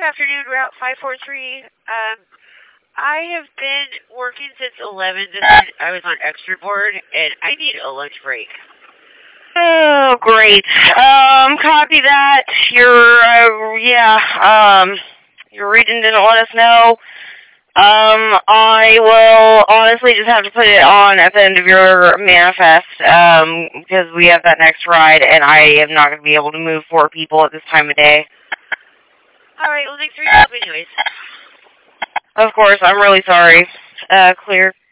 afternoon, Route 543. I have been working since 11. I was on extra board, and I need a lunch break. Oh, great. Copy that. Your region didn't let us know. I will honestly just have to put it on at the end of your manifest, because we have that next ride, and I am not going to be able to move 4 people at this time of day. Alright, well, thanks for your help anyways. Of course, I'm really sorry. Clear.